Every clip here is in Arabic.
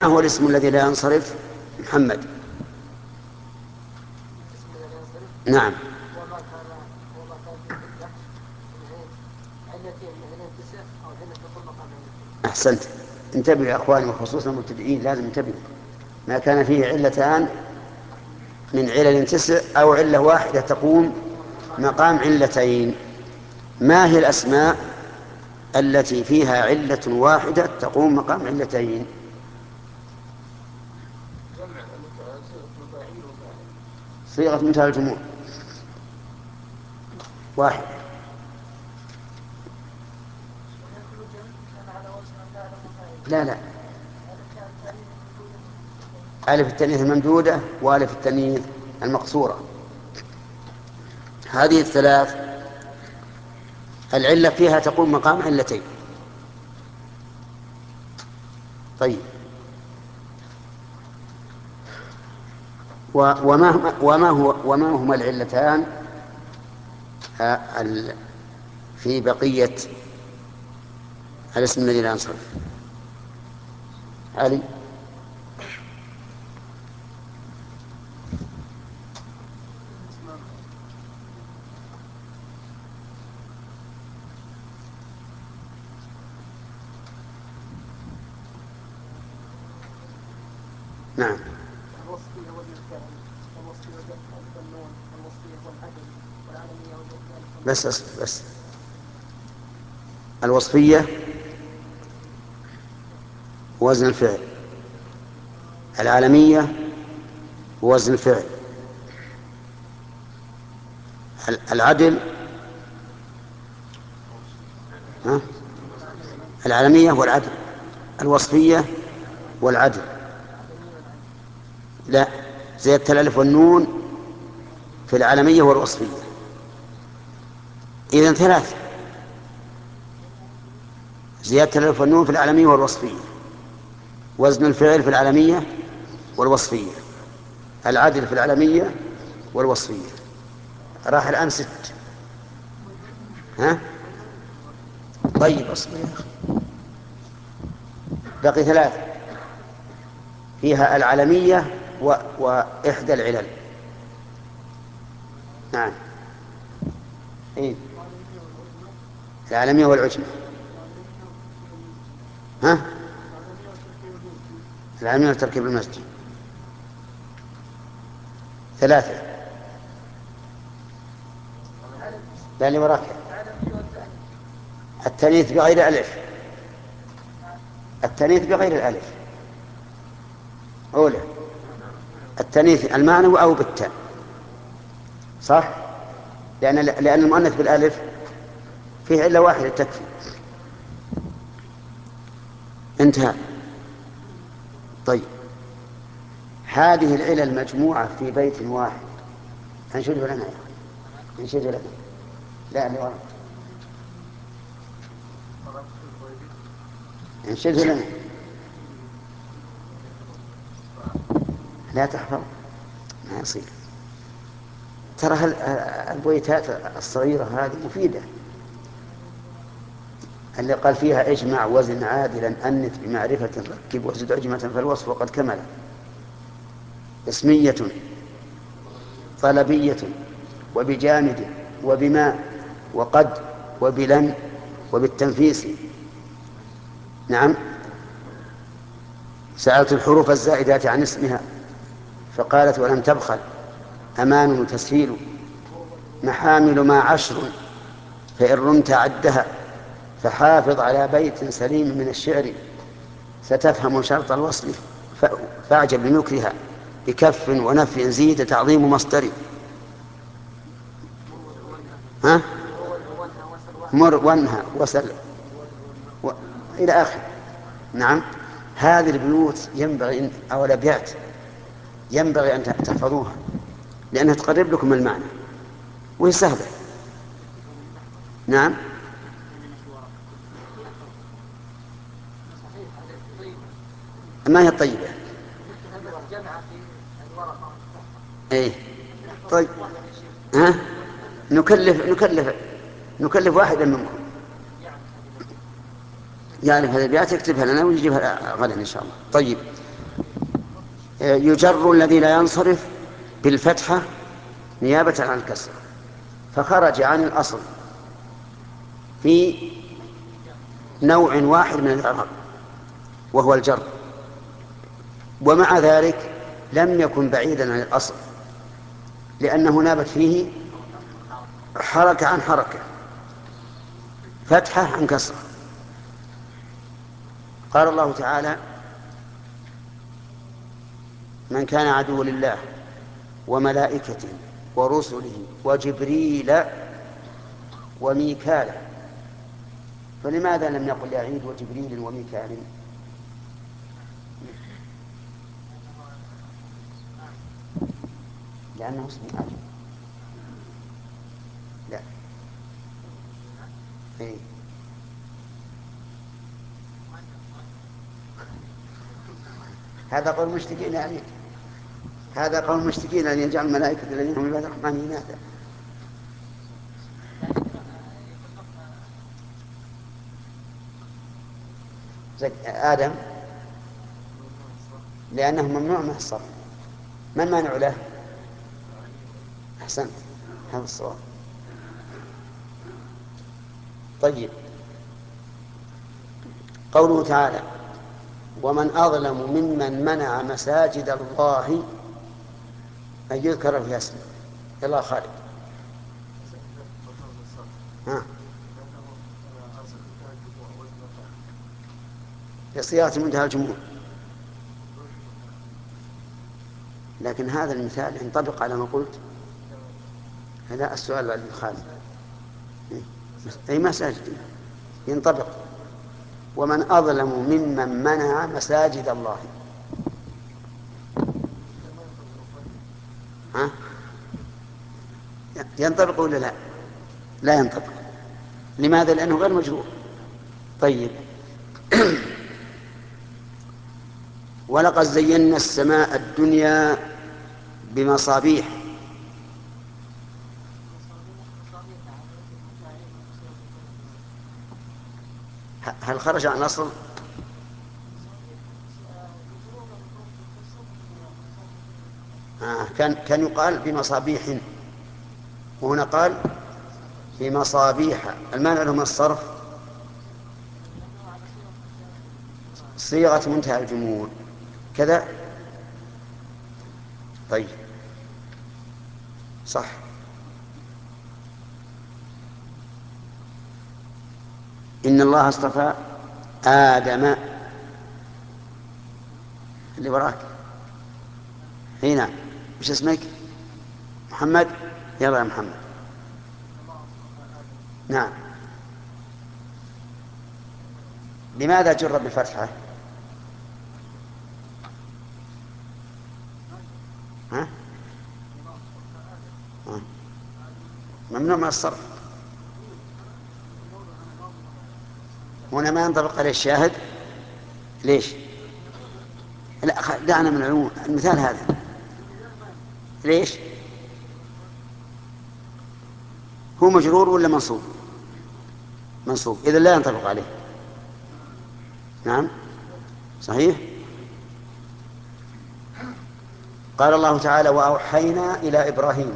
هو الاسم الذي لا ينصرف؟ محمد. نعم. وما كان فيه علتين مثلا تسع او علة تقول مقام علتين. أحسنت. انتبهوا يا أخواني وخصوصا المبتدئين لازم انتبهوا. ما كان فيه علتان من علل تسع أو علة واحدة تقوم مقام علتين. ما هي الأسماء التي فيها علة واحدة تقوم مقام علتين؟ صيغة منتهى الجموع. واحد. لا لا، ألف التأنيث الممدودة وألف التأنيث المقصورة، هذه الثلاث العلة فيها تقوم مقام علتين. طيب، وما هما العلتان في بقية الاسم الذي لا ينصرف؟ علي. نعم. الوصفية وزن الفعل، والوصفية وزن الألف والنون، والوصفية والعدل، والعالمية وزن الألف والنون. بس الوصفية وزن الفعل، العالمية وزن الفعل، العدل، ها؟ العالمية والعدل، الوصفية والعدل. لا، زيادة الألف والنون في العالمية والوصفية. إذن ثلاث: زيادة الألف والنون في العالمية والوصفية، وزن الفعل في العالمية والوصفية، العدل في العالمية والوصفية. راح الآن ست. ها؟ طيب أصبر يا أخي، بقي ثلاث فيها العالمية وإحدى العلل. نعم. إيه؟ العالمية والعجمة. ها؟ العالمية وتركيب المسجد. ثلاثة. لا، اللي وراك. التانيث بغير ألف، التانيث بغير الألف. أولى التانيث المعنوي أو بالتاء، صح؟ لأن المؤنث بالألف فيه علة واحدة تكفي. انتهى. طيب، هذه العلل مجموعة في بيت واحد، انشده لنا يا أخي، انشده لنا. لا، اللي وراك انشده لنا. لا تحفظ، ما يصير. ترى البيتات الصغيرة هذه مفيدة. اللي قال فيها: اجمع وزن عادلا أنث بمعرفة ركب وزد عجمة فالوصف قد كمل. اسمية طلبية وبجامد وبما وقد وبلن وبالتنفيس. نعم. سألت الحروف الزائدات عن اسمها فقالت: ولم تبخل، أمان وتسهيل، محامل ما عشر، فإن رمت عدها، فحافظ على بيت سليم من الشعر، ستفهم شرط الوصل فاعجب بنكرها، بكف ونفي زيد تعظيم مصدر. ها؟ مر وانهى وسل إلى آخر. نعم. هذه البيوت ينبغي أو الأبيات ينبغي أن تحفظوها، لأنها تقرب لكم المعنى وهي سهلة. نعم. ما هي الطيبة؟ ايه. طيب، ها؟ نكلف واحدا منكم يعرف هذه الابيات يكتبها لنا ويجيبها غدا ان شاء الله. طيب، يجر الذي لا ينصرف بالفتحة نيابة عن الكسر، فخرج عن الأصل في نوع واحد من الإعراب وهو الجر، ومع ذلك لم يكن بعيدا عن الأصل، لأنه نابت فيه حركة عن حركة، فتحة عن كسرة. قال الله تعالى: من كان عدو لله وملائكته ورسله وجبريل وميكال. فلماذا لم يقل يا عيد وجبريل وميكال؟ لأنه اسم آدم. لا. إيه؟ هذا قول مشتكين يعني، هذا قول مشتكين أن يجعل الملائكة الذين هم عباد الرحمن إناثا. آدم لأنه ممنوع من الصرف. ما المانع له؟ أحسنت، هذا الصواب. طيب، قوله تعالى: ومن أظلم ممن منع مساجد الله أن يذكر فيها اسمه. يلا خالد. ها. بصيغة منتهى الجموع، لكن هذا المثال ينطبق على ما قلت. هذا السؤال على خالد. أي مساجد ينطبق. ومن أظلم ممن منع مساجد الله. ها؟ ينطبق ولا لا؟ لا ينطبق. لماذا؟ لأنه غير مجرور. طيب. ولقد زينا السماء الدنيا بمصابيح. هل خرج عن الأصل؟ كان يقال بمصابيح، وهنا قال بمصابيح. المانع له من الصرف صيغة منتهى الجموع كذا. طيب، صح. إن الله اصطفى آدم. اللي وراك هنا، وش اسمك؟ محمد. يلا يا محمد. نعم. لماذا جر بالفتحة؟ ها؟ ممنوع من الصرف. هنا ما ينطبق عليه الشاهد. ليش؟ لا، دعنا من العموم المثال هذا. ليش؟ هو مجرور ولا منصوب؟ منصوب، إذا لا ينطبق عليه. نعم، صحيح. قال الله تعالى: وأوحينا إلى إبراهيم.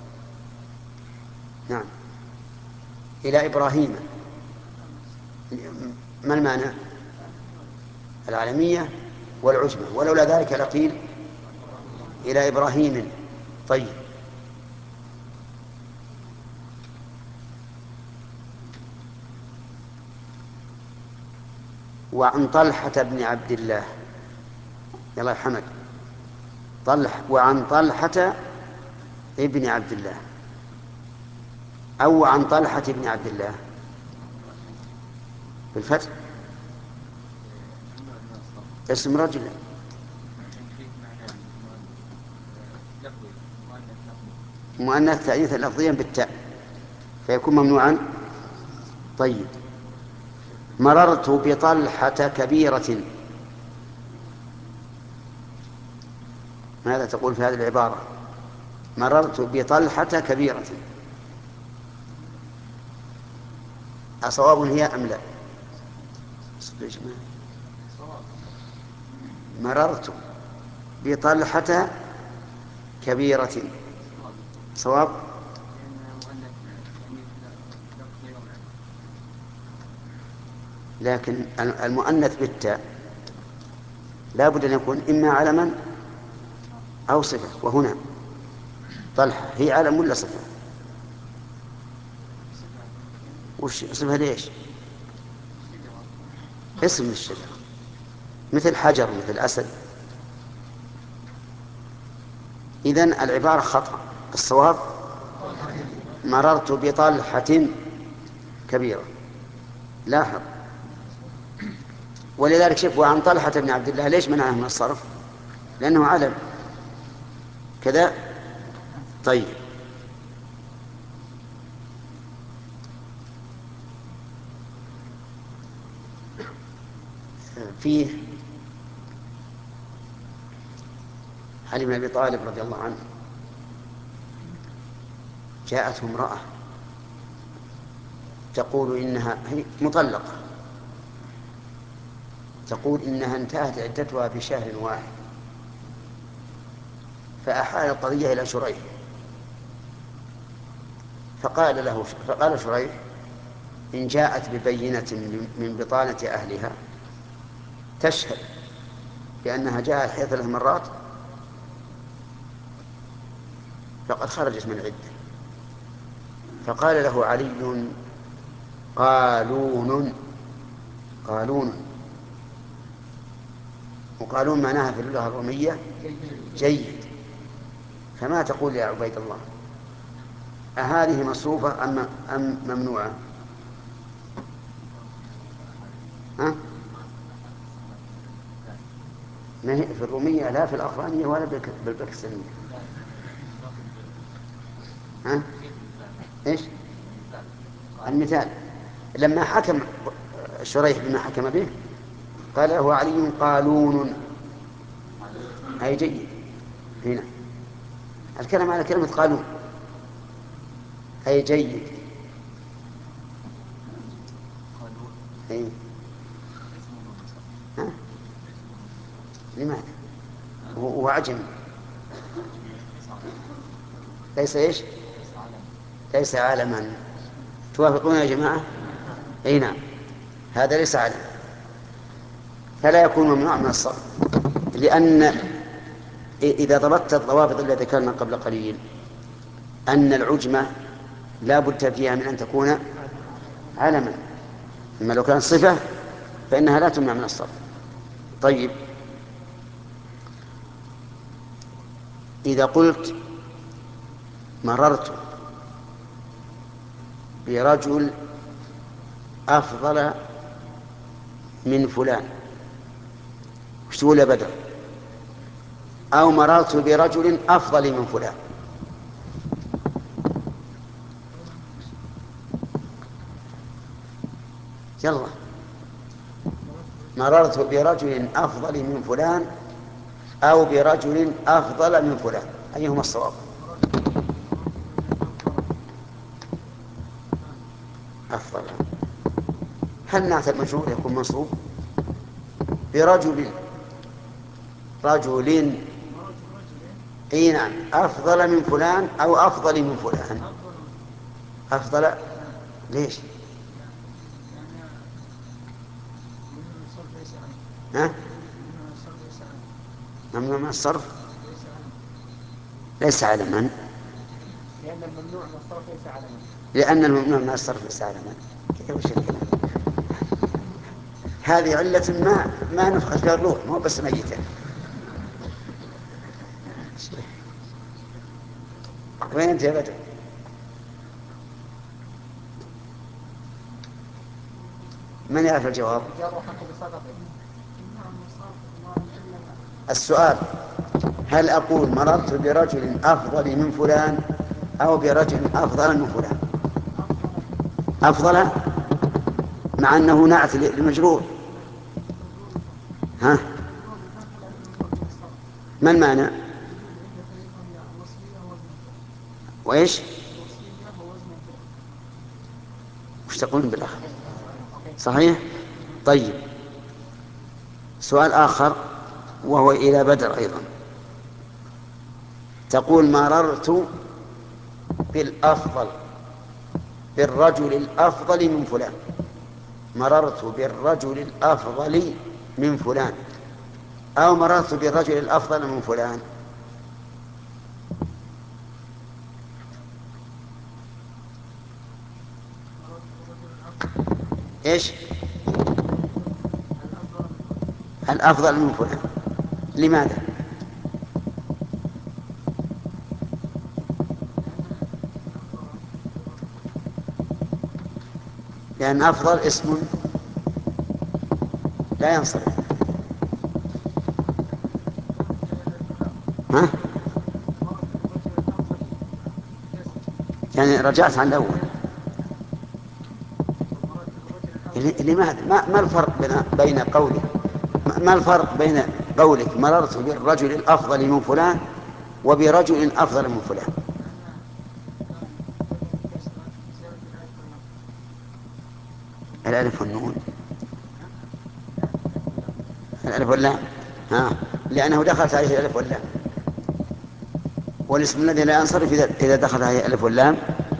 نعم، إلى إبراهيم. ما المعنى؟ العالمية والعجمة، ولولا ذلك لقيل إلى إبراهيم. طيب. وعن طلحة بن عبد الله. يلا يا حمد. وعن طلحة ابن عبد الله، أو عن طلحة بن عبد الله بالفتح. اسم رجل مؤنث تأنيثا لفظيا بالتاء، فيكون ممنوعا. طيب. مررت بطلحة كبيرة. ماذا تقول في هذه العبارة؟ مررت بطلحة كبيرة. أصواب هي أم لا؟ مررت بطلحة كبيرة. صواب. لكن المؤنث بالتاء لا بد أن يكون إما علما أو صفة، وهنا طلحة هي علم ولا صفة؟ وش صفة ليش؟ اسم الشجرة، مثل حجر مثل أسد. إذن العبارة خطأ. الصواب مررت بطلحة كبيرة. لاحظ، ولذلك شوف، وعن طلحة بن عبد الله ليش منعه من الصرف؟ لأنه علم كذا. طيب، فيه علي بن أبي طالب رضي الله عنه جاءته امرأة تقول إنها هي مطلقة، تقول إنها انتهت عدتها بشهر واحد، فأحال القضية إلى شريح، فقال شريح: إن جاءت ببينة من بطانة أهلها تشهد بأنها جاءت 3 مرات فقد خرجت من العدة. فقال له علي: قالون. قالون، وقالون معناها في اللغة الرومية جيد. فما تقول يا عبيد الله؟ أهذه مصروفة أم ممنوعة؟ ها؟ ما هي في الرومية لا في الأفغانية ولا بالباكستانية. ها؟ إيش؟ المثال لما حكم شريح بما حكم به قال له علي: قالون، أي جيد. هنا الكلام على كلمة قالون أي جيد. أي. ها؟ لماذا؟ هو عجمي. ليس إيش؟ ليس عالما. توافقون يا جماعة؟ أي نعم، هذا ليس عالما، فلا يكون ممنوع من الصرف. لأن إذا ضبطت الضوابط التي ذكرنا قبل قليل أن العجمة لا بد فيها من أن تكون علما، أما لو كانت صفة فإنها لا تمنع من الصرف. طيب، إذا قلت مررت برجل أفضل من فلان، وش تقول يا بدر؟ أو مررت برجل أفضل من فلان. يلا، مررت برجل أفضل من فلان أو برجل أفضل من فلان، أيهما الصواب؟ أفضل. هل نعت المجرور يكون منصوب؟ برجل، رجل. اي نعم، أفضل من فلان أو أفضل من فلان. أفضل. ليش؟ ها؟ ممنوع من الصرف ليس على من؟ لأن الممنوع من الصرف ليس علما. لأن الممنوع من الصرف ليس على من؟ كيف وش الكلام؟ هذه علة ما نفخت فيها الروح، مو بس ميتة. وين أنت يا بدر؟ من يعرف الجواب؟ السؤال: هل أقول مررت برجل أفضل من فلان أو برجل أفضل من فلان؟ أفضل مع أنه نعت لمجرور. ها؟ ما المعنى؟ وإيش؟ وش تقولون بالآخر؟ صحيح؟ طيب، سؤال آخر وهو إلى بدر أيضا: تقول مررت بالأفضل، بالرجل الأفضل من فلان، مررت بالرجل الأفضل من فلان، أو مررت بالرجل الأفضل من فلان. إيش؟ الأفضل من فلان. لماذا؟ لأن أفضل اسم لا ينصرف. ها؟ يعني رجعت عن الأول. لماذا؟ ما الفرق بين قولك، ما الفرق بين قولك مررت بالرجل الأفضل من فلان وبرجل أفضل من فلان؟ الألف والنون، الألف واللام. ها، لأنه دخلت عليه الألف واللام، والاسم الذي لا ينصرف إذا دخل عليه الألف واللام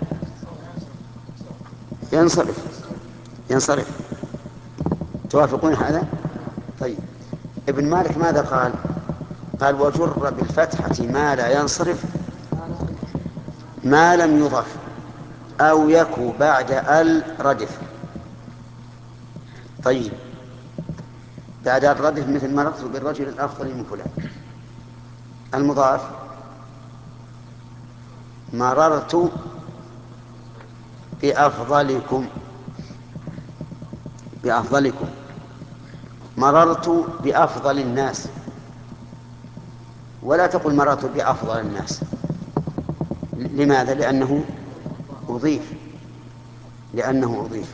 ينصرف. ينصرف. توافقون هذا؟ طيب، ابن مالك ماذا قال؟ قال وجر بالفتحة ما لا ينصرف ما لم يضف أو يكو بعد ردف. طيب، بعد الردف مثل مررت بالرجل الأفضل من فلان. المضاف مررت بأفضلكم، بأفضلكم، مررت بأفضل الناس، ولا تقل مررت بأفضل الناس. لماذا؟ لأنه أضيف، لأنه أضيف.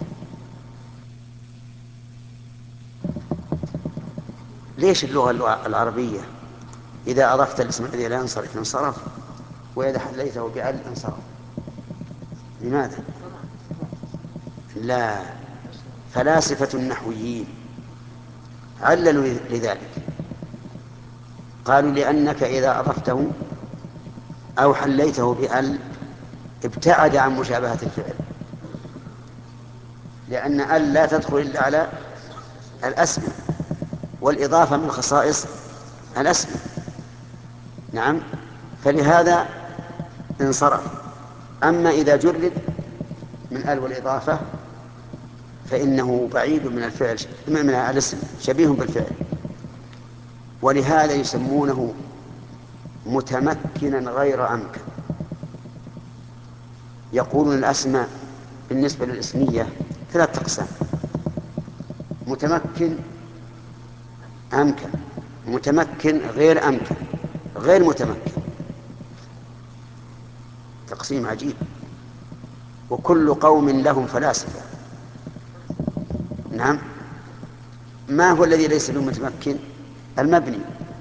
ليش اللغة العربية إذا أضفت الاسم الذي لا ينصرف انصرف، وإذا حليته بأل انصرف؟ لماذا؟ لا، فلاسفة النحويين عللوا لذلك، قالوا لأنك إذا أضفته أو حليته بأل ابتعد عن مشابهة الفعل، لأن أل لا تدخل إلا على الأسماء، والإضافة من خصائص الأسماء. نعم، فلهذا انصرف. أما إذا جرد من أل والإضافة فإنه بعيد من الفعل، من الاسم، شبيه بالفعل، ولهذا يسمونه متمكنا غير أمكن. يقولون الأسماء بالنسبة للإسمية 3 أقسام: متمكن، أمكن، متمكن غير أمكن، غير متمكن. تقسيم عجيب، وكل قوم لهم فلاسفة. نعم. ما هو الذي ليس بمتمكن؟ المبني.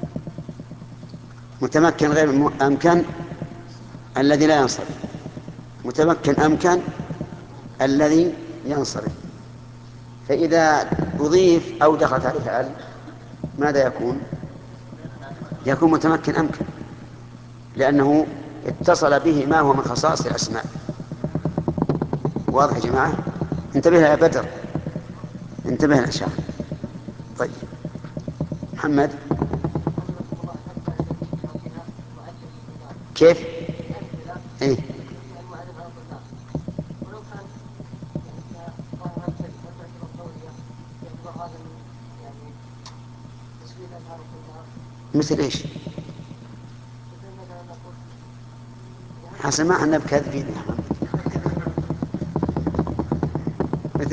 متمكن غير أمكن الذي لا ينصرف، متمكن أمكن الذي ينصرف. فإذا أضيف أو دخلت عليه أل ماذا يكون؟ يكون متمكن أمكن، لأنه اتصل به ما هو من خصائص الأسماء. واضح يا جماعة؟ انتبه يا بدر، انتبه يا شيخ. طيب، محمد كيف؟ إيه؟ ولو كان يعني فيها ظاهر الكلمة هل تعتبر قولية؟ يعتبر هذا من يعني تسوية الأفعال كلها؟ مثل إيش؟ مثل مثلا نقول حسن ما احنا بكاذبين يا محمد.